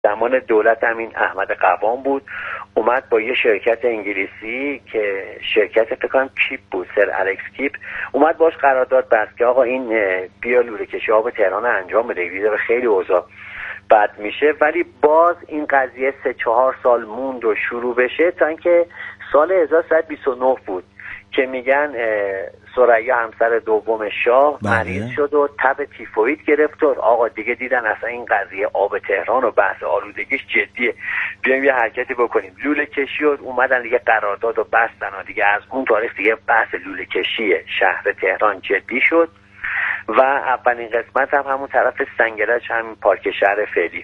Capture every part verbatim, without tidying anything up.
زمان دولت همین احمد قوام بود، اومد با یه شرکت انگلیسی که شرکت فکر کنم کیپ بود، سر الکس کیپ، اومد باش قرارداد بست که آقا این بیا لوله کشی آب تهران انجام بده. دیگه خیلی اوضاع بد میشه، ولی باز این قضیه سه چهار سال موند و شروع بشه تا اینکه سال هزار و سیصد و بیست و نه بود که میگن ثریا همسر دوم شاه مریض شد و تب تیفوید گرفت و آقا دیگه دیدن اصلا این قضیه آب تهران و بحث آلودگیش جدیه، بیایم یه حرکتی بکنیم. لوله کشی و اومدن دیگه قرارداد و بستن و دیگه از اون تاریخ دیگه بحث لوله کشی شهر تهران جدی شد و اولین قسمت هم همون طرف سنگرج، همین پارک شهر فعلی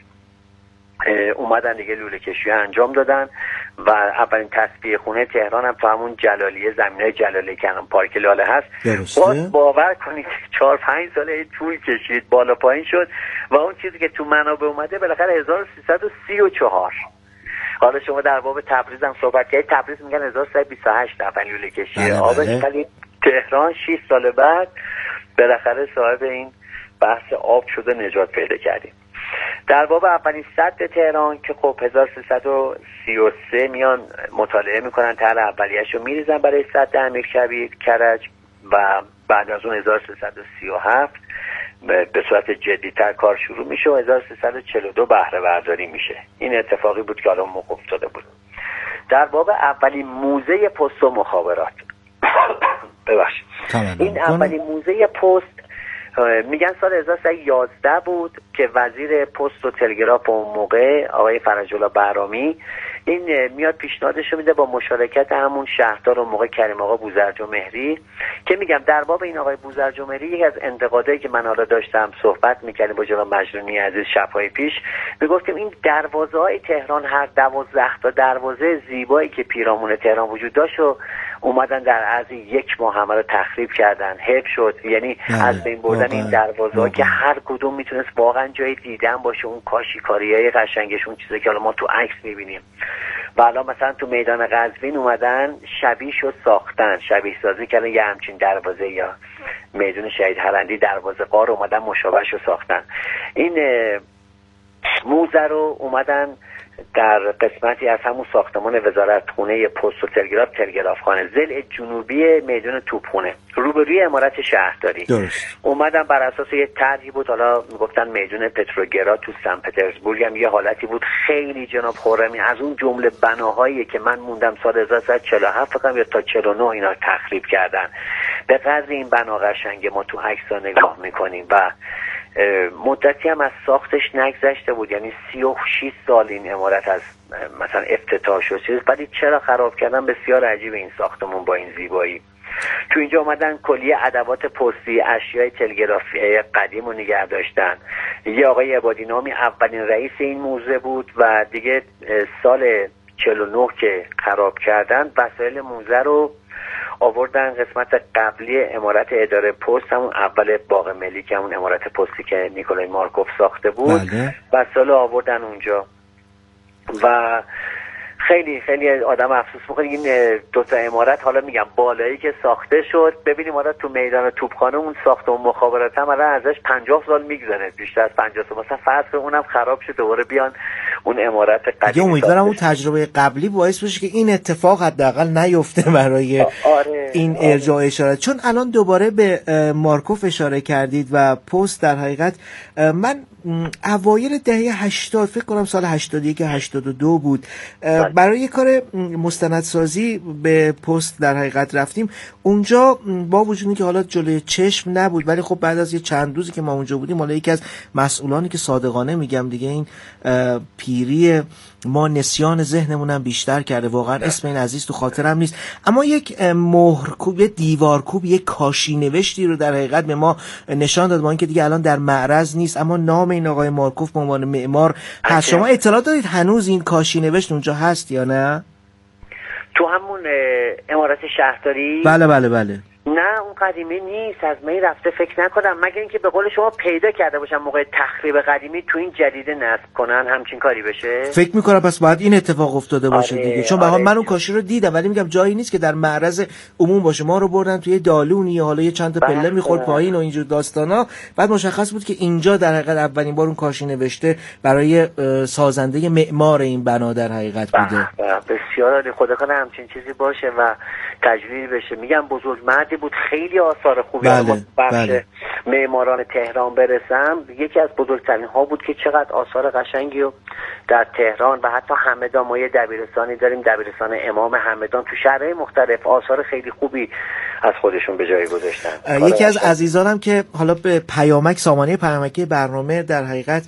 اومدن دیگه لوله کشی انجام دادن و اولین تصفیه خونه تهران هم تو همون جلالیه، زمینه جلالیه که الان پارک لاله هست. باز باور کنید چهار پنج ساله طول کشید، بالا پایین شد و اون چیزی که تو منابع اومده بالاخره هزار و سیصد و سی و چهار. حالا شما در باب تبریز هم صحبت کردید، تبریز میگن هزار و سیصد و بیست و هشت اولین لوله کشی آبش، ولی تهران شش سال بعد بالاخره صاحب این بحث آب شده، نجات پیدا کردیم. در باب اولین سد تهران که خب هزار و سیصد و سی و سه میان مطالعه میکنن، طرح اولیه‌اش رو میریزن برای سد امیرکبیر کرج و بعد از اون هزار و سیصد و سی و هفت به صورت جدی‌تر کار شروع میشه و هزار و سیصد و چهل و دو بهره برداری میشه. این اتفاقی بود که الان موقع افتاده بود. در باب اولین موزه پست و مخابرات ببخشید این اولین موزه پست میگن سال هزار و سیصد و یازده بود که وزیر پست و تلگراف اون موقع آقای فرج الله بهرامی این میاد پیشنهادش میده با مشارکت همون شهردار اون موقع کریم آقا بوزرجمهری، که میگم در باب این آقای بوزرجمهری یکی از انتقادایی که من حالا داشتم صحبت میکردیم با جناب مجنونی عزیز شب‌های پیش، میگفتیم این دروازه‌های تهران هر دوازده تا دروازه زیبایی که پیرامون تهران وجود داشت و اومدن در عرض یک ماه همه رو تخریب کردن، حیف شد. یعنی از بین بردن این دروازه‌ها که هر کدوم میتونست واقعا جای دیدن باشه، اون کاشیکاریای قشنگش، اون چیزی که حالا ما تو عکس میبینیم. و حالا مثلا تو میدان قزوین اومدن شبیه‌شو ساختن، شبیه سازی کردن یه همچین دروازه، یا میدان شهید هرندی دروازه قار اومدن مشابهشو ساختن. این موزه رو اومدن در قسمتی از همون ساختمان وزارتخونه پست و تلگراف تلگرافخانه ضلع جنوبی میدان توپخونه روبروی عمارت شهرداری درست. اومدن بر اساس یه طرحی بود، حالا میگفتن میدان پتروگراد تو سن پترزبورگ هم یه حالتی بود خیلی جناب خرمی، از اون جمله بناهایی که من موندم سال هزار و سیصد و چهل و هفت فکر کنم یا تا چهل و نه اینا تخریب کردن. به قدر این بنا قشنگه ما تو عکس‌ها نگاه میکنیم و مدتی هم از ساختش نگذشته بود، یعنی سی و شش سال این عمارت از مثلا افتتاح شد، ولی چرا خراب کردن؟ بسیار عجیب این ساختمون با این زیبایی. تو اینجا اومدن کلیه ادوات پستی، اشیای تلگرافی قدیم رو نگه داشتن. یه آقای عبادی نامی اولین رئیس این موزه بود و دیگه سال چهل و نه که خراب کردن وسایل موزه رو آوردن قسمت قبلی عمارت اداره پست، همون اول باغ ملی که همون عمارت پستی که نیکولای مارکوف ساخته بود، وسایل آوردن اونجا و خیلی خیلی آدم افسوس می‌کنه این دو تا عمارت. حالا میگم بالایی که ساخته شد، ببینیم حالا تو میدان توپخانه اون ساختمون مخابرات هم الان ازش پنجاه سال میگذره، بیشتر از پنجاه سال، مثلا فرض کن اونم خراب شد دوباره بیان اون عمارت قدیمی. امیدوارم اون تجربه قبلی باعث بشه که این اتفاق حداقل نیفته برای آره، این آره. ارجاع اشاره. چون الان دوباره به مارکوف اشاره کردید و پست، در حقیقت من اوایل دهه هشتاد فکر کنم سال هشتاد و یک هشتاد و دو بود برای یه کار مستندسازی به پست در حقیقت رفتیم اونجا، با وجودی که حالا جلوی چشم نبود، ولی خب بعد از یه چند روزی که ما اونجا بودیم، حالا یکی از مسئولانی که صادقانه میگم دیگه این پیری ما نسیان ذهنمونم بیشتر کرده، واقعا اسم این عزیز تو خاطرم نیست، اما یک مهرکوب، یک دیوارکوب، یک کاشی نوشتی رو در حقیقت به ما نشان داد، با اینکه دیگه الان در معرض نیست، اما نام این آقای مارکوف به عنوان معمار هست. شما اطلاع دارید هنوز این کاشی نوشت اونجا هست یا نه؟ تو همون عمارت شهرداری؟ بله بله بله. نه اون قدیمی نیست، از من رفته فکر نکنم، مگر اینکه به قول شما پیدا کرده باشم موقع تخریب قدیمی تو این جدید نصب کنن همچین کاری بشه. فکر میکنم پس باید این اتفاق افتاده باشه. آره، دیگه چون به آره. من اون کاشی رو دیدم ولی میگم جایی نیست که در معرض عموم باشه. ما رو بردن توی دالونی، حالا یه چند تا پله میخورد پایین و اینجور داستانا، بعد مشخص بود که اینجا در حقیقت اولین بار اون کاشی نوشته برای سازنده معمار این بنا در حقیقت بوده. بسیار عالی، خدا کنه همچین چیزی باشه و تجلیل بشه. میگم بزرگ مردی بود، خیلی آثار خوبی بله، بخش بله. معماران تهران برسم، یکی از بزرگترین ها بود که چقدر آثار قشنگی و در تهران و حتی همدان، ما یه دبیرستانی داریم، دبیرستان امام همدان، تو شهرهای مختلف آثار خیلی خوبی از خودشون به جای گذاشتن. یکی از عزیزانم که حالا به پیامک سامانه پیامکی برنامه در حقیقت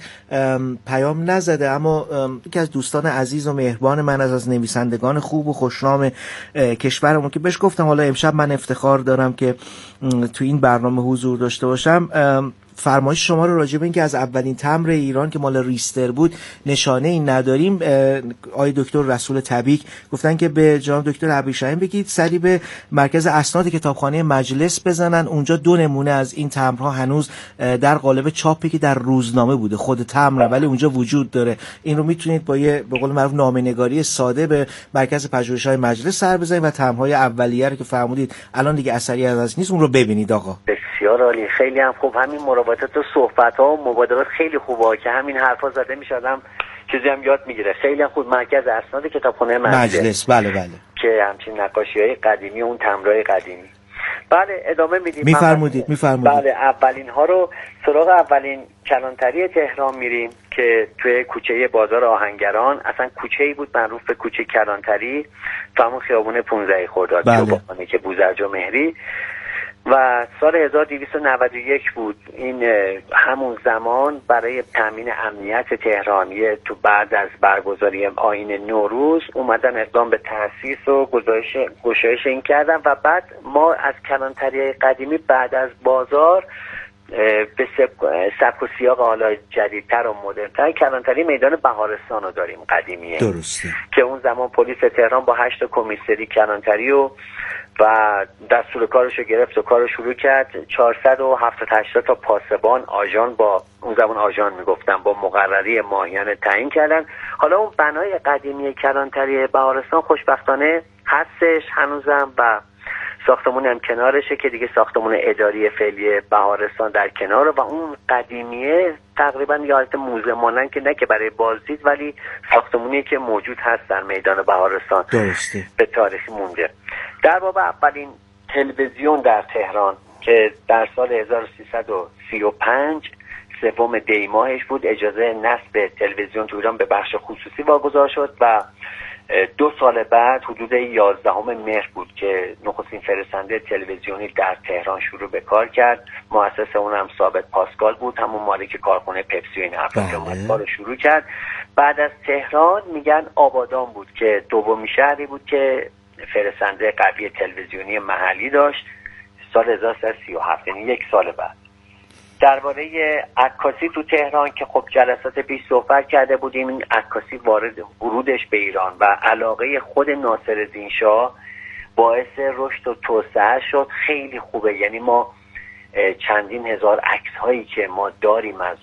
پیام نزده، اما یکی از دوستان عزیز و مهربان من از از نویسندگان خوب و خوشنام کشورمون که بهش گفتم حالا امشب من افتخار دارم که تو این برنامه حضور داشته باشم، فرمایش شما رو راجع به این که از اولین تمبر ایران که مال ریستر بود نشانه این نداریم، آقای دکتر رسول تبیک گفتن که به جناب دکتر ابریشمین بگید سری به مرکز اسناد کتابخانه مجلس بزنن، اونجا دو نمونه از این تمبرها هنوز در قالب چاپی که در روزنامه بوده، خود تمبر ولی اونجا وجود داره. این رو میتونید با یه به قول معروف نامه‌نگاری ساده به مرکز پژوهش‌های مجلس سر بزنید و تمبرهای اولیه رو که فرمودید الان دیگه اثری از نیست اون رو ببینید. آقا بسیار عالی، خیلی هم خوب. همین مراوضات و صحبت‌ها و مبادلات خیلی خوبه که همین حرفا زده میشه، آدم چیزی هم یاد میگیره. خیلی هم خوب. مرکز اسناد کتابخانه مجلس, مجلس. بله بله، که همچین نقاشی‌های قدیمی، اون تمبرهای قدیمی. بله ادامه میدیم. میفرمودید میفرمودید. بله اولین ها رو سراغ اولین کلانتری تهران میریم که توی کوچه بازار آهنگران، اصلا کوچه‌ای بود معروف به کوچه کلانتری، تو همون خیابون پانزده خرداد بله. که بوزرج و مهری، و سال هزار و دویست و نود و یک بود. این همون زمان برای تامین امنیت تهرانیه تو بعد از برگزاری آیین نوروز اومدن اقدام به تأسیس و گشایش گشایش این کردن و بعد ما از کلانتری قدیمی بعد از بازار به سبک و سیاق حالا جدیدتر و مدرن‌تر کلانتری میدان بهارستان رو داریم قدیمیه. درسته. که اون زمان پلیس تهران با هشت کمیسری کلانتری و و دستور کارشو گرفت و کارو شروع کرد. چهارصد و هفتاد هشتاد تا پاسبان آژان، با اون زمان آژان میگفتن، با مقرری ماهیانه تعیین کردن. حالا اون بنای قدیمی کلانتری بهارستان خوشبختانه هستش هنوزم و ساختمون هم کنارشه که دیگه ساختمون اداری فعلی بهارستان در کناره و اون قدیمیه تقریبا یه حالت موزه مانند که نه که برای بازدید، ولی ساختمونی که موجود هست در میدان بهارستان. درسته. به تاریخ مونده. در باب اولین تلویزیون در تهران که در سال هزار و سیصد و سی و پنج سوم دی ماهش بود، اجازه نصب تلویزیون تو ایران به بخش خصوصی واگذار شد و دو سال بعد حدود یازدهم مهر بود که نخستین فرستنده تلویزیونی در تهران شروع به کار کرد. مؤسس اون هم ثابت پاسکال بود، همون مالک کارخونه پپسی و این حرفا که اومد کارو شروع کرد. بعد از تهران میگن آبادان بود که دومین شهری بود که فرستنده قوی تلویزیونی محلی داشت، سال هزار و سیصد و سی و هفت، یعنی یک سال بعد. درباره عکاسی تو تهران که خب جلسات پیش صحبت کرده بودیم، این عکاسی وارد ورودش به ایران و علاقه خود ناصرالدین شاه باعث رشد و توسعه شد. خیلی خوبه، یعنی ما چندین هزار عکس هایی که ما داریم از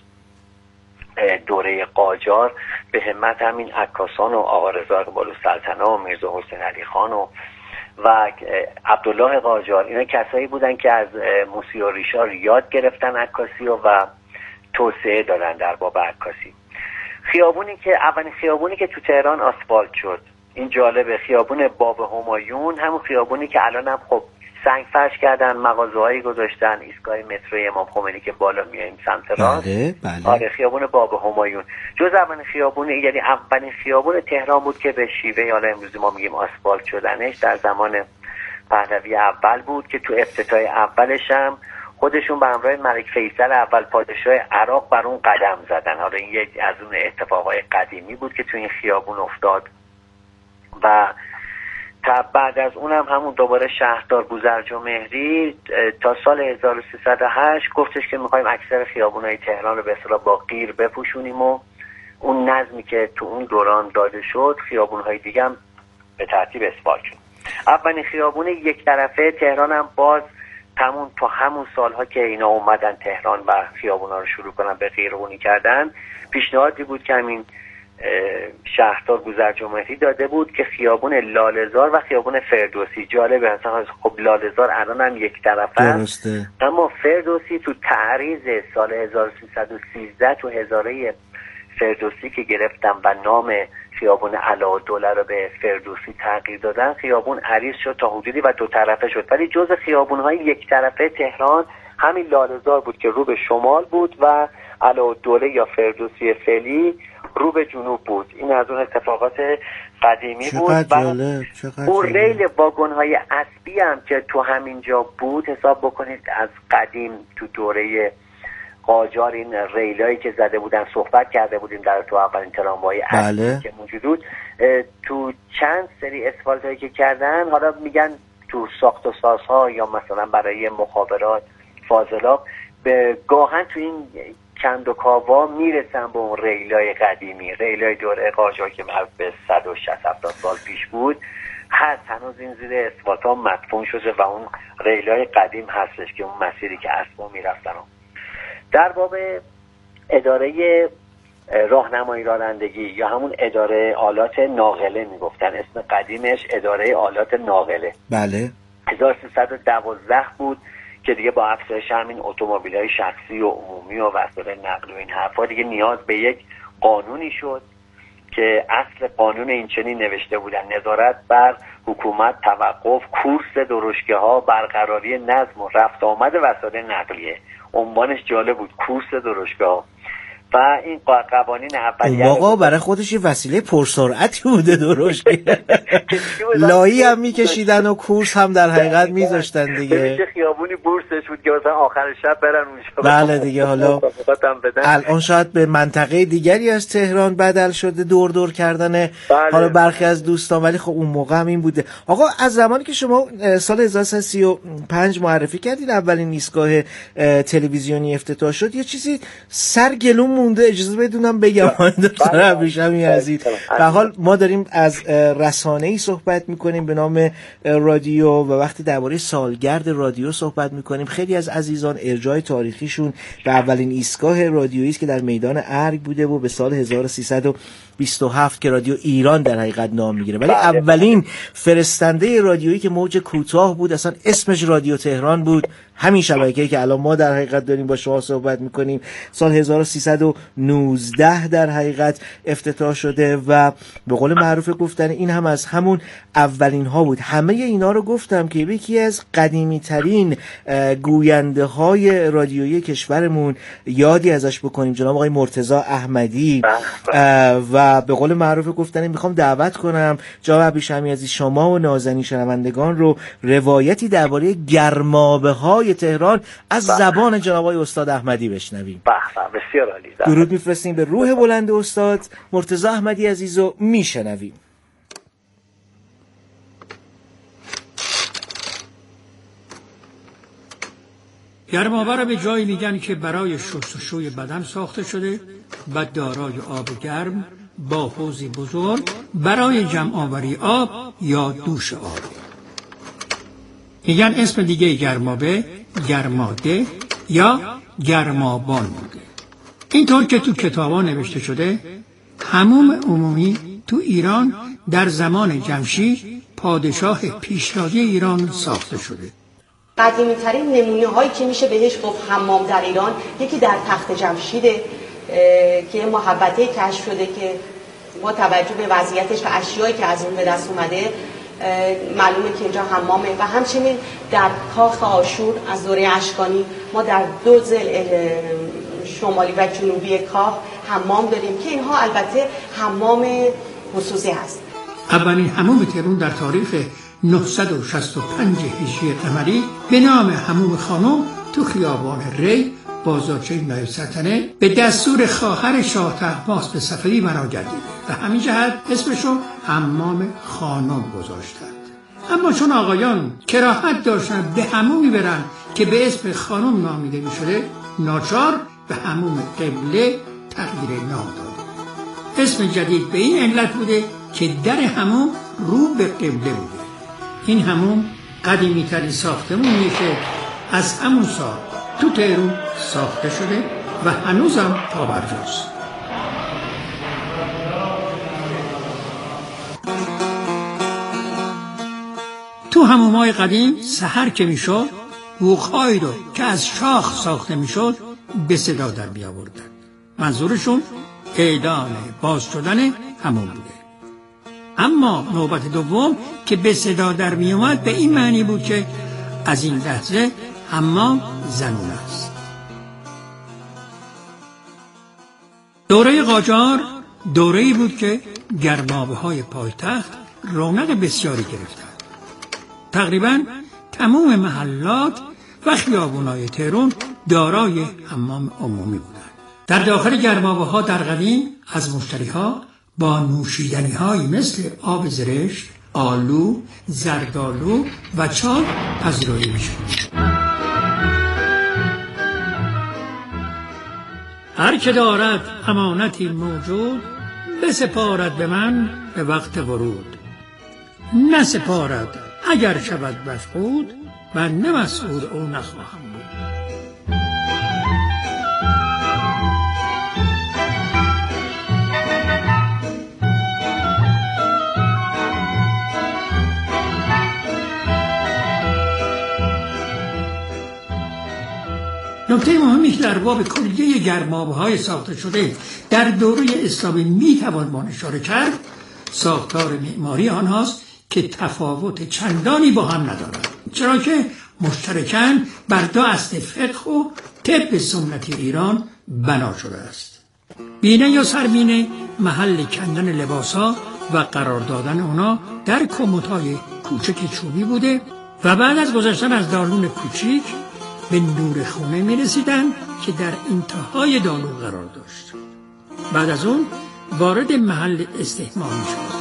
دوره قاجار به همت همین عکاسان و آقا رضا اقبال‌السلطنه و میرزا حسین علی خان و و عبدالله قاجار، اینا کسایی بودن که از موسی و ریشار یاد گرفتن عکاسی و, و توسعه دادن در باب عکاسی. خیابونی که اولین خیابونی که تو تهران آسفالت شد، این جالبه، خیابون باب همایون، همون خیابونی که الان هم خب سنگ فرش کردن، مغازه‌هایی گذاشتن، ایستگاه مترو امام خمینی که بالا میایم سمت راست. بله بله. آره خیابون باب همایون جز اولین خیابون، یعنی اولین خیابون تهران بود که به شیوه حالا امروزی ما میگیم آسفالت شدنش در زمان پهلوی اول بود که تو افتتاح اولش هم خودشون به همراه ملک فیصل اول پادشاه عراق بر اون قدم زدن. حالا این یک از اون اتفاقای قدیمی بود که تو این خیابون افتاد و تا بعد از اونم همون دوباره شهردار بوزرج و مهری تا سال هزار و سیصد و هشت گفتش که میخوایم اکثر خیابونای تهران رو به اصطلاح با قیر بپوشونیم و اون نظمی که تو اون دوران داده شد خیابونهای دیگه هم به ترتیب اسفالت شد. اولین خیابون یک طرفه تهران هم باز همون تو همون سالها که اینا اومدن تهران و خیابونا رو شروع کنن به غیرقانونی کردن، پیشنهادی بود که همین شهردار گذرجمهوری داده بود که خیابون لاله‌زار و خیابون فردوسی، جالبه اصلا خب لاله‌زار الان هم یک طرفه است، اما فردوسی تو تعریض سال هزار و سیصد و سیزده تو هزاره فردوسی که گرفتن و نام خیابون علاءالدوله رو به فردوسی تغییر دادن، خیابون عریض شد تا حدودی و دو طرفه شد، ولی جز خیابون‌های یک طرفه تهران همین لاله‌زار بود که رو به شمال بود و علاءالدوله یا فردوسی فعلی رو به جنوب بود. این از اون اتفاقات قدیمی بود. اون ریل واگن‌های اسبی هم که تو همین جا بود، حساب بکنید از قدیم تو دوره قاجار این ریلایی که زده بودن صحبت کرده بودیم در تو اولین تراموای اسبی بله. که موجود بود، تو چند سری اسفالتایی که کردن، حالا میگن تو ساخت و سازها یا مثلا برای مخابرات فاضلاب، به گاهن تو این کند و کاوا میرسن به اون ریلای قدیمی، ریلای دوره قاجار که مربوط به صد و شصت هفتاد سال پیش بود هست، هنوز این زیر اسفالت ها مدفون شده و اون ریلای قدیم هستش که اون مسیری که اسبا میرفتن. در باب اداره راهنمایی رانندگی یا همون اداره آلات ناقله میگفتن، اسم قدیمش اداره آلات ناقله، بله، هزار و سیصد و دوازده بود که دیگه با افزایش همین اتومبیل‌های شخصی و عمومی و وسایل نقل و این حرفا دیگه نیاز به یک قانونی شد که اصل قانون این چنین نوشته بودن: نظارت بر حکومت، توقف، کورس درشکه‌ها، برقراری نظم و رفت آمد وسایل نقلیه. عنوانش جالب بود، کورس درشکه‌ها. و این قوانین اولیه اون موقع برای خودش یه وسیله پرسرعتی بوده درشکه. لایی هم میکشیدن و کورس هم در حقیقت میذاشتن دیگه. چه خیابونی بورسش بود که مثلا آخر شب برن اونجا. بله دیگه. حالا الان شاید به منطقه دیگری از تهران بدل شده دور دور کردن بله. حالا برخی از دوستان، ولی خب اون موقع هم این بوده. آقا از زمانی که شما سال هزار و سیصد و سی و پنج معرفی کردین اولین ایستگاه تلویزیونی افتتاح شد، یه چیزی سرگلوم مونده، اجازه بدونم بگم دکتر ابریشمی عزیز. به حال ما داریم از رسانه‌ای صحبت میکنیم به نام رادیو و وقتی درباره سالگرد رادیو صحبت میکنیم، خیلی از عزیزان ارجاع تاریخیشون به اولین ایستگاه رادیویی است که در میدان ارگ بوده و به سال هزار و سیصد و بیست و هفت که رادیو ایران در حقیقت نام میگیره، ولی اولین فرستنده رادیویی که موج کوتاه بود اصلا اسمش رادیو تهران بود، همین شبکه‌ای که الان ما در حقیقت داریم با شما صحبت میکنیم، سال هزار و سیصد و نوزده در حقیقت افتتاح شده و به قول معروف گفتن این هم از همون اولین ها بود. همه اینا رو گفتم که یکی از قدیمی ترین گوینده های رادیویی کشورمون یادی ازش بکنیم، جناب آقای مرتضی احمدی. و به قول معروف گفتن میخوام دعوت کنم جناب ابریشمی عزیز شما و نازنین شنوندگان رو روایتی درباره گرمابه های تهران از زبان جناب آقای استاد احمدی بشنویم. بسیار عالی. درود میفرستیم به روح بلند استاد مرتضی احمدی عزیز و میشنویم. گرمابه را به جایی میگن که برای شستشوی بدن ساخته شده و دارای آب گرم با حوضی بزرگ برای جمع آوری آب یا دوش آب. میگن اسم دیگه گرمابه گرماده یا گرمابان بوده. اینطور که تو کتابا نوشته شده حموم عمومی تو ایران در زمان جمشید پادشاه پیشرادی ایران ساخته شده. قدیمی ترین نمونه هایی که میشه بهش گفت حمام در ایران یکی در تخت جمشیده که محبته کشف شده که با توجه به وضعیتش و اشیایی که از اون به دست اومده معلومه که اینجا حمامه. و همچنین در کاخ آشور از دوره اشکانی ما در دو ضلع شمالی و جنوبی کاخ حمام داریم که اینها البته حمام خصوصی هست. اولین حمام تهران در تاریخ نهصد و شصت و پنج هجری قمری به نام حموم خانم تو خیابان ری بازارچه نایب سلطنه به دستور خواهر شاه طهماسب به صفوی بنا گردید و همین جهت اسمشو حمام خانم گذاشتند. اما چون آقایان کراهت داشتن به حمومی برن که به اسم خانم نامیده می شده، ناچار به حموم قبله تغییر نام داد. اسم جدید به این علت بوده که در حموم رو به قبله بوده. این حموم قدیمی ترین ساختمونیه که از همون سال تو تهران ساخته شده و هنوزم پابرجاست. تو حمومای قدیم سحر که میشد بوق‌هایی رو که از شاخ ساخته میشد به صدا در می آوردن. منظورشون اعلان باز شدن حموم بوده. اما نوبت دوم که به صدا در می اومد به این معنی بود که از این لحظه حمام زنونه است. دوره قاجار دوره‌ای بود که گرمابه‌های پایتخت رونق بسیاری گرفتند. تقریباً تمام محلات و خیابون‌های تهران دارای حمام عمومی بودند. در داخل گرمابه‌ها در قدیم از مشتری‌ها با نوشیدنی‌هایی مثل آب زرشک، آلو، زردآلو و چای پذیرایی می‌شد. هر که دارد امانتی موجود بسپارد به من به وقت ورود. نسپارد اگر شود مفقود من مسئول او نخواهم بود. نکته مهمی که در باب کلیه گرمابه‌های ساخته شده در دوره اسلامی میتوان با اشاره کرد ساختار معماری آنهاست که تفاوت چندانی با هم ندارد، چرا که مشترکاً بر دو اصل فقه و طب سنتی ایران بنا شده است. بینه یا سربینه محل کندن لباسا و قرار دادن اونا در کمدهای کوچک چوبی بوده و بعد از گذشتن از دالون کوچیک به نور خونه می رسیدن که در انتهای دالون قرار داشت. بعد از اون وارد محل استحمام می شد.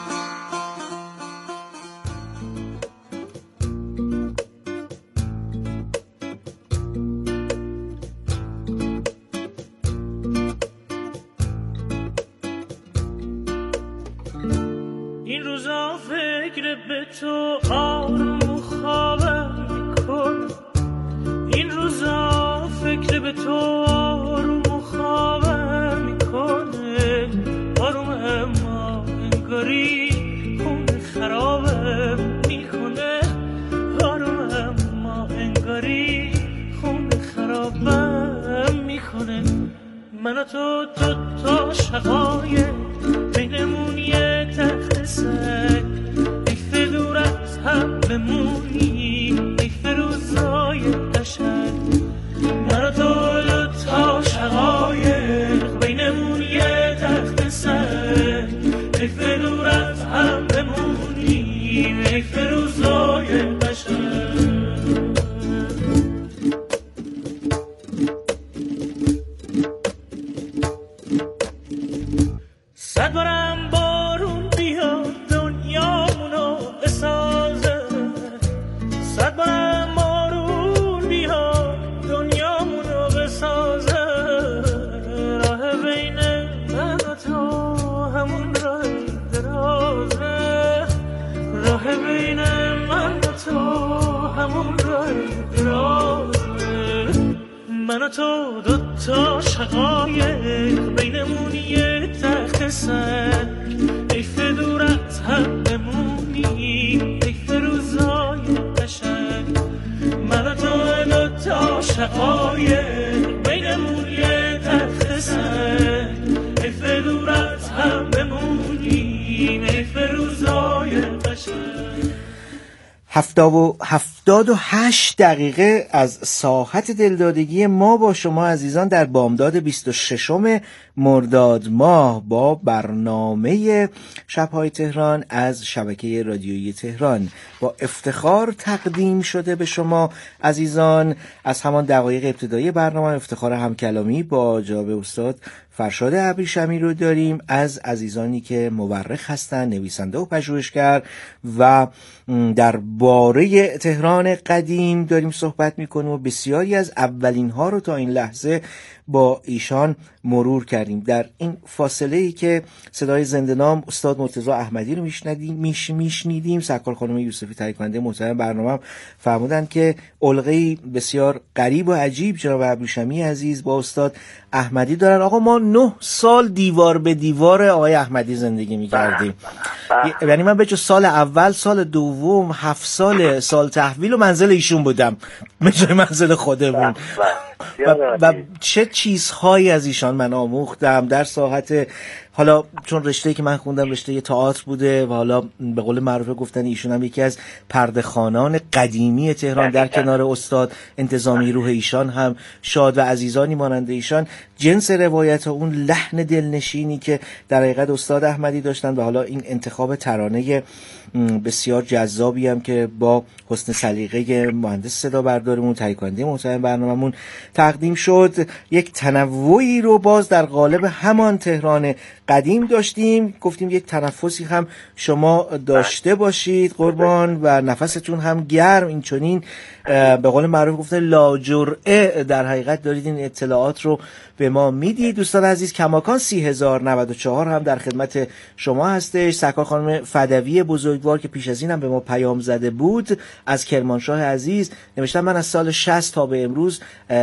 این روزا فکر به تو آروم و خوابم میکن، این روزا فکر به تو آروم و خوابم میکنه، آروم اما انگاری خون خرابم میکنه، آروم اما انگاری خون خرابم میکنه. من و تو تو تا شقایق بینمون یه تخت سگ، ایف دور از هم بمونی ایف روزای قشنگ. من و تو دو تا شقایق بینمون یه تخت سگ، ایف دور از هم بمونی ایف روزای قشنگ. صد بارم بارون بیاد دنیامونو بسازه، صد بارم بارون بیاد دنیامونو بسازه. راه بین من و تو همون راه درازه، راه بین من و تو همون راه درازه. من و تو دو تا شقایق بینمون یه تخت سگ، ایف دور از هم بمونی ایف روزای قشنگ. من و تو دو تا شقایق بینمون یه تخت سگ، ایف دور از هم بمونی ایف روزای قشنگ. هفتاد و هفتاد و هشت دقیقه از ساحت دلدادگی ما با شما عزیزان در بامداد بیست و ششم مرداد ماه با برنامه شب‌های تهران از شبکه رادیویی تهران با افتخار تقدیم شده به شما عزیزان. از همان دقایق ابتدایی برنامه افتخار همکلامی با جناب استاد فرشاد ابریشمی رو داریم از عزیزانی که مورخ هستند، نویسنده و پژوهشگر و در باره تهران قدیم داریم صحبت میکنیم و بسیاری از اولین ها رو تا این لحظه با ایشان مرور کردیم. در این فاصله ای که صدای زنده نام استاد مرتضی احمدی رو میشنیدیم میش میشنیدیم سرکار خانم یوسفی تهیه کننده محترم برنامه فرمودن که الغه‌ای بسیار غریب و عجیب جناب ابریشمی عزیز با استاد احمدی دارن. آقا ما نه سال دیوار به دیوار آقای احمدی زندگی میکردیم، یعنی من به جز سال اول، سال دوم، هفت سال سال تحویل و منزل ایشون بودم به جای منزل خودمون و, و چه چیزهایی از ایشان من آموختم در ساحت، حالا چون رشته‌ای که من خوندم رشته تئاتر بوده و حالا به قول معروف گفتن ایشون هم یکی از پرده‌خوانان قدیمی تهران در کنار استاد انتظامی روح ایشان هم شاد و عزیزانی مانند ایشان، جنس روایت و اون لحن دلنشینی که در حقیقت استاد احمدی داشتن و حالا این انتخاب ترانه بسیار جذابی هم که با حسن سلیقه مهندس صدا بردارمون تهیه کننده محترم برنامه‌مون تقدیم شد، یک تنوعی رو باز در قالب همان تهران قدیم داشتیم. گفتیم یک تنفسی هم شما داشته باشید قربان و نفستون هم گرم، این چنین به قول معروف گفته لاجرعه در حقیقت دارید این اطلاعات رو به ما میدید. دوستان عزیز، کماکان سی هزار و نود و چهار هم در خدمت شما هستش. سرکار خانم فدوی بزرگوار که پیش از این هم به ما پیام زده بود از کرمانشاه عزیز نوشتن من از سال شصت تا به امروز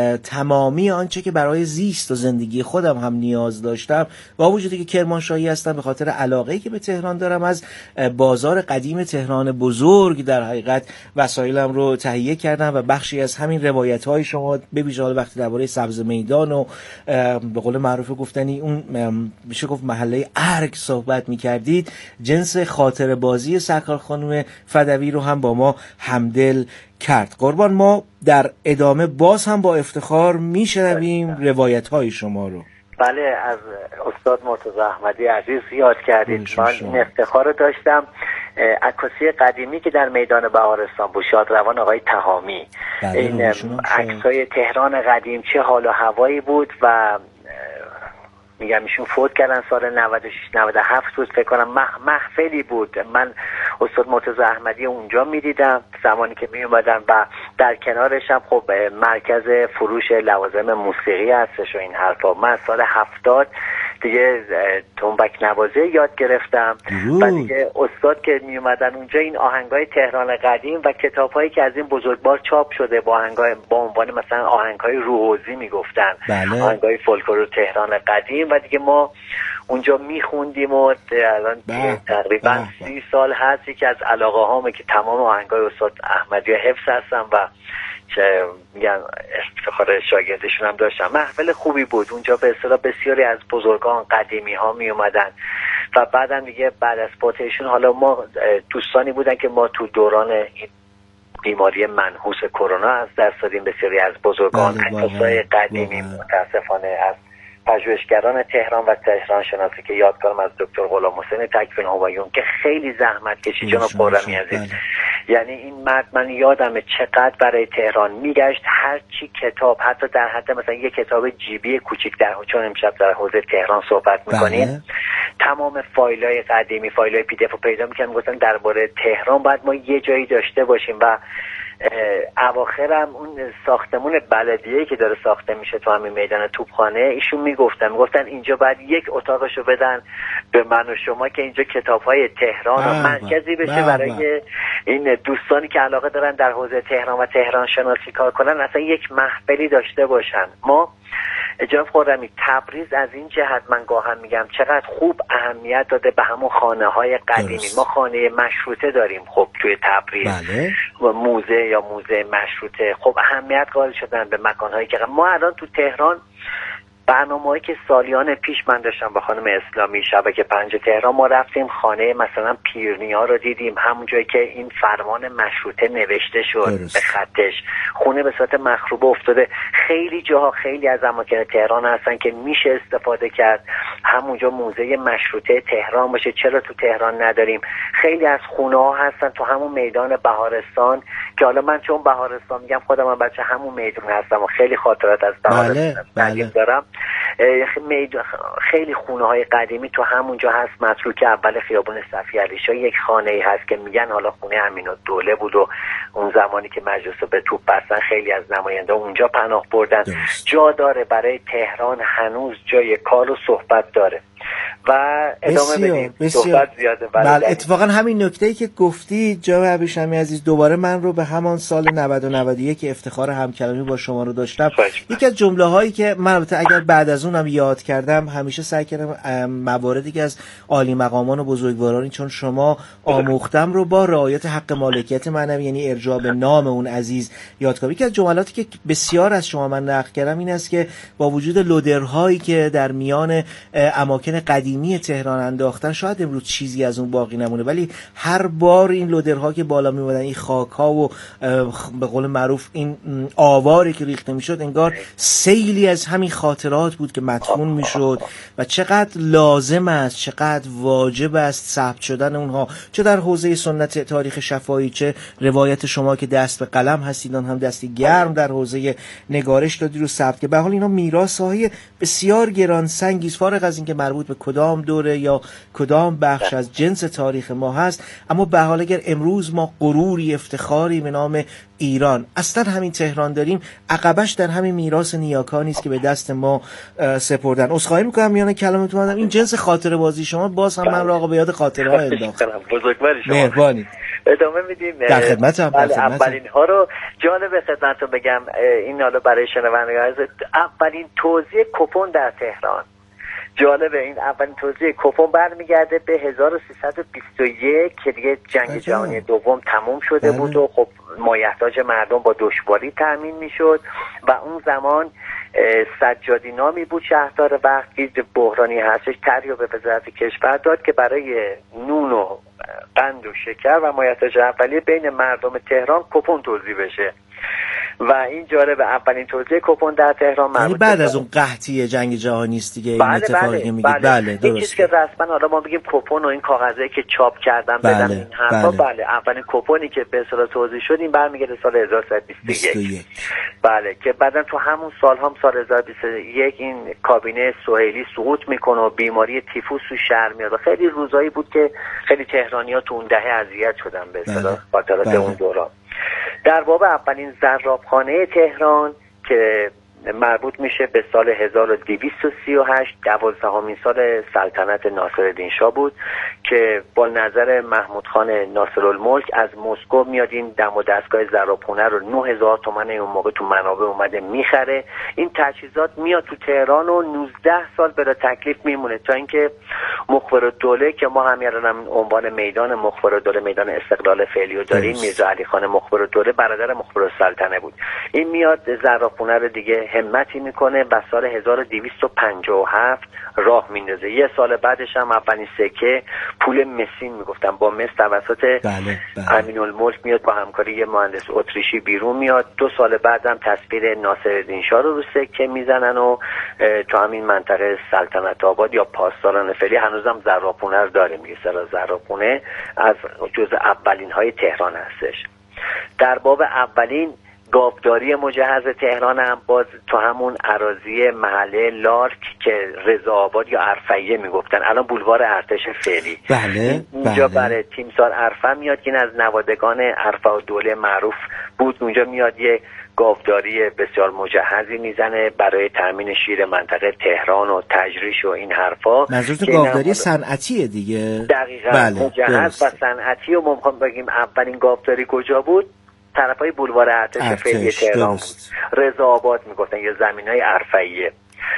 تمامی آنچه که برای زیست و زندگی خودم هم نیاز داشتم، با وجودی که کرمانشاهی هستم به خاطر علاقه‌ای که به تهران دارم از بازار قدیم تهران بزرگ در حقیقت وسایلم رو تهیه کردم و بخشی از همین روایت‌های شما به ویژه وقتی درباره سبز میدان و به قول معروف گفتنی اون میشه گفت محله ارگ صحبت می‌کردید، جنس خاطر بازی سرکار خانم فدوی رو هم با ما همدل کرد. قربان، ما در ادامه باز هم با افتخار میشنویم روایت‌های شما رو. بله، از استاد مرتضی احمدی عزیز یاد کردید. من این افتخار رو داشتم. عکاسی قدیمی که در میدان بهارستان بود، شادروان آقای تهامی، این عکسای تهران قدیم چه حال و هوایی بود و میگم ایشون فوت کردن سال نود و شش نود و هفت بود فکر کنم، مح محفلی بود. من استاد مرتضی احمدی اونجا میدیدم زمانی که می اومدن و در کنارش هم خب مرکز فروش لوازم موسیقی هستش و این حرفا. من سال هفتاد دیگه تنبک نوازی یاد گرفتم و دیگه استاد که می اومدن اونجا این آهنگای تهران قدیم و کتابایی که از این بزرگوار چاپ شده با آهنگای با عنوان مثلا آهنگای روحوزی میگفتن، بله. آهنگای فولکلور تهران قدیم و دیگه ما اونجا میخوندیم و الان تقریبا سی سال هست یکی از علاقه هامه که تمام آهنگای استاد احمدی حفظ هستم و که میگن افتخار شاگردشون هم داشتم. محفل خوبی بود اونجا، به اصطلاح بسیاری از بزرگان قدیمی ها می اومدن و بعدم دیگه بعد از فوتشون حالا ما دوستانی بودن که ما تو دوران این بیماری منحوس کرونا از دست دادیم بسیاری از بزرگان عکاسای قدیمی، متاسفانه از پژوهشگران تهران و تهران شناسی که یاد کنم از دکتر غلام حسین تکفین هوایون که خیلی زحمت کشید جناب خرمی عزیز. یعنی این مرد من یادمه چقدر برای تهران میگشت، هر چی کتاب، حتی در حد مثلا یک کتاب جیبی کوچیک در چون امشب در حوزه تهران صحبت میکنیم، تمام فایل‌های قدیمی، فایل‌های پی دی اف رو پیدا می‌کردم، میگفتن درباره تهران باید ما یه جایی داشته باشیم و اواخرم اون ساختمون بلدیه‌ای که داره ساخته میشه تو همین میدان توپخانه، ایشون میگفتن میگفتن اینجا باید یک اتاقشو بدن به من و شما که اینجا کتاب‌های تهران و مرکزی بشه برای این دوستانی که علاقه دارن در حوزه تهران و تهران شناسی کار کنن، اصلا یک محفلی داشته باشن. ما جناب خرمی تبریز از این جهت من گاهم میگم چقدر خوب اهمیت داده به همون خانه های قدیمی. درست. ما خانه مشروطه داریم خب توی تبریز، بله. و موزه یا موزه مشروطه خب اهمیت قائل شدن به مکانهایی که ما الان تو تهران برنامه‌ای که سالیان پیش من داشتم با خانم اسلامی شبکه پنج تهران، ما رفتیم خانه مثلا پیرنیا رو دیدیم، همون جایی که این فرمان مشروطه نوشته شد. درست. به خطش خونه به صورت مخروبه افتاده. خیلی جاها خیلی از اماکن تهران هستن که میشه استفاده کرد، همونجا موزه مشروطه تهران باشه، چرا تو تهران نداریم؟ خیلی از خونه ها هستن تو همون میدان بهارستان که حالا من چون بهارستان میگم خودم هم بچه همون میدون هستم و خیلی خاطرات از بهارستان بله. بله. دارم. خیلی خونه های قدیمی تو همونجا هست، متروک اول خیابون صفی علیشا یک خانه ای هست که میگن حالا خونه امین‌الدوله بود و اون زمانی که مجلس به توپ بستن خیلی از نماینده اونجا پناه بردن. جا داره برای تهران، هنوز جای کار و صحبت داره و ادامه بدیم، صحبت زیاده. بله اتفاقا همین نکته‌ای که گفتی جناب ابریشمی عزیز دوباره من رو به همان سال نود و نود و یک افتخار همکلامی با شما رو داشتم. یکی از جمله هایی که من البته اگر بعد از اونم یاد کردم همیشه سعی کردم مواردی که از عالی مقامان و بزرگوارانی چون شما آموختم رو با رعایت حق مالکیت معنوی یعنی ارجاع به نام اون عزیز یاد کنم. یکی از جملاتی که بسیار از شما من نقل کردم این است که با وجود لودرهایی که در میان اماکن قدیمی تهران انداختن شاید امروز چیزی از اون باقی نمونه، ولی هر بار این لودرها که بالا میومدن این خاک‌ها و به قول معروف این آواری که ریخته میشد انگار سیلی از همین خاطرات بود که مدفون میشد و چقدر لازم است، چقدر واجب است ثبت شدن اونها، چه در حوزه سنت تاریخ شفاهی چه روایت شما که دست به قلم هستید هم دستی گرم در حوزه نگارش دادی رو ثبت که به حال اینا میراث‌های بسیار گرانسنگی است فارغ از اینکه مربوط به کدام دوره یا کدام بخش از جنس تاریخ ما هست، اما به حال اگر امروز ما غروری افتخاری به نام ایران اصلا همین تهران داریم عقبش در همین میراث نیاکانی است که به دست ما سپردن. عذرخواهی میکنم میان کلامتون اومدم این جنس خاطره بازی شما باز هم من را آقا به یاد خاطره ها انداخت. بزرگواری شما. مهربانی. ادامه میدیم. در خدمتم. بله اولین ها رو جالب خدمتتون بگم این حالا برای شنوندگان اولین توزیع کپون در تهران. جالبه این اولین توزیع کپون برمیگرده به هزار و سیصد و بیست و یک که دیگه جنگ جهانی دوم تموم شده بله. بود و خب مایحتاج مردم با دشواری تامین میشد و اون زمان سجادی نامی بود شهردار وقت که بحرانی هستش طرحی به وزارت کشور داد که برای نون و قند و شکر و مایحتاج اولیه بین مردم تهران کپون توزیع بشه و این جالب اولین توزیع کپون در تهران مربوط بعد از اون قحطی جنگ جهانی است دیگه این اتفاقی که میگید. بله, بله این چیزی که رسما حالا ما بگیم کپون و این کاغذایی که چاپ کردن بله. بدن این حرفا بله. بله اولین کپونی که به اصطلاح توزیع شد این برمیگرده سال هزار و سیصد و بیست و یک بله که بعدن تو همون سال هم سال هزار و بیست و یک این کابینه سهیلی سقوط میکنه و بیماری تیفوس تو شهر میاد. خیلی روزایی بود که خیلی تهرانی‌ها تو اون دهه اذیت شدن به اصطلاح خاطرات بله. اون دوران. در باب اولین زرابخانه تهران که مربوط میشه به سال هزار و دویست و سی و هشت دوازدهمین سال سلطنت ناصرالدین شاه بود که با نظر محمود خان ناصرالملک از مسکو میاد این دم و دستگاه زرابخونه رو نه هزار تومان اون موقع تو منابع اومده میخره. این تجهیزات میاد تو تهران و نوزده سال بلا تکلیف میمونه تا اینکه مخبرالدوله که ما هم یادم عنوان میدان مخبرالدوله میدان استقلال فعلی رو داریم میرزا علی خان مخبرالدوله برادر مخبرالسلطنه بود. این میاد زرابخونه رو دیگه همتی میکنه و سال هزار و دویست و پنجاه و هفت راه میندازه. یه سال بعدش هم اولین سکه پول مسین میگفتن با مس توسط بله، بله. امین‌الملک میاد با همکاری یه مهندس اتریشی بیرون میاد. دو سال بعد هم تصویر ناصرالدین شاه رو رو سکه میزنن و تو همین منطقه سلطنت آباد یا پاسداران فعلی هنوزم زرابخونه رو داریم. میگه سر زرابخونه از جزء اولین های تهران هستش. در باب اولین گاوداری مجهز تهران هم باز تو همون اراضی محله لارک که رضا آباد یا عرفیه میگفتن الان بولوار ارتش فعلی بله اینجا بله. برای تیمسار عرفه میاد که این از نوادگان عرفه و دوله معروف بود. اونجا میاد یه گاوداری بسیار مجهزی میزنه برای تامین شیر منطقه تهران و تجریش و این حرفا. منظورت گاوداری صنعتیه دیگه؟ دقیقاً بله. مجهز و صنعتی و ممکن بگیم اولین گاوداری کجا بود؟ طرفای بولوار ارتش فعلی تهران بود. رضا آباد میگفتن یا زمینای عرفیه.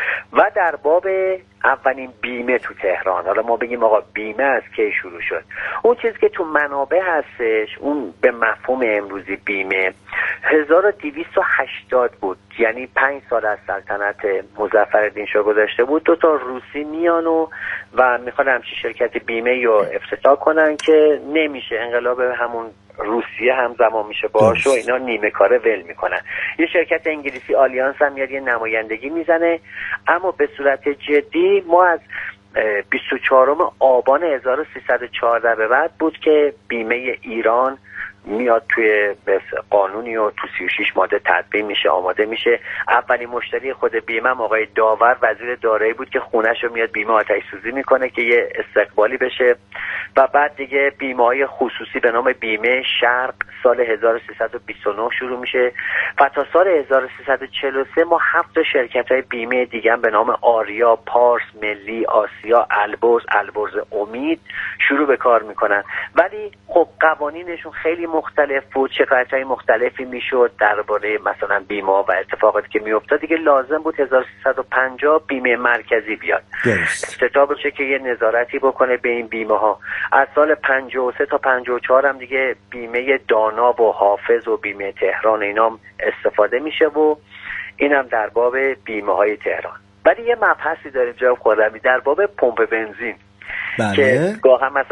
و در باب اولین بیمه تو تهران، حالا ما بگیم آقا بیمه از کی شروع شد؟ اون چیزی که تو منابع هستش اون به مفهوم امروزی بیمه هزار و دویست و هشتاد بود، یعنی پنج سال از سلطنت مظفرالدین شاه گذشته بود. دو تا روسی میان و و میخوان همچین شرکت بیمه رو افتتاح کنن که نمیشه، انقلاب همون روسیه همزمان میشه باشه و اینا نیمه کاره ول میکنن. یه شرکت انگلیسی آلیانس هم میاد یه نمایندگی میزنه، اما به صورت جدی ما از بیست و چهارم آبان هزار و سیصد و چهارده به بعد بود که بیمه ایران میاد توی قانونی و تو سی و شش ماده تدوین میشه، آماده میشه. اولین مشتری خود بیمه آقای داور وزیر دارایی بود که خونه‌شو میاد بیمه آتش سوزی میکنه که یه استقبالی بشه و بعد دیگه بیمه‌های خصوصی به نام بیمه شرق سال هزار و سیصد و بیست و نه شروع میشه و تا سال هزار و سیصد و چهل و سه ما هفت شرکت‌های بیمه دیگه به نام آریا، پارس، ملی، آسیا، البرز، البرز امید شروع به کار میکنن. ولی خب قوانینشون خیلی مختلف بود، شکایت‌های مختلفی میشد درباره مثلا بیمه و اتفاقاتی که میافتاد. دیگه لازم بود هزار و سیصد و پنجاه بیمه مرکزی بیاد استتاب بشه که یه نظارتی بکنه به این بیمه ها. از سال پنجاه و سه تا پنجاه و چهار هم دیگه بیمه دانا و حافظ و بیمه تهران اینام استفاده میشه و اینم در باب بیمه های تهران. ولی یه مبحثی داریم جناب خرمی در باب پمپ بنزین بله. که گاهی مثلا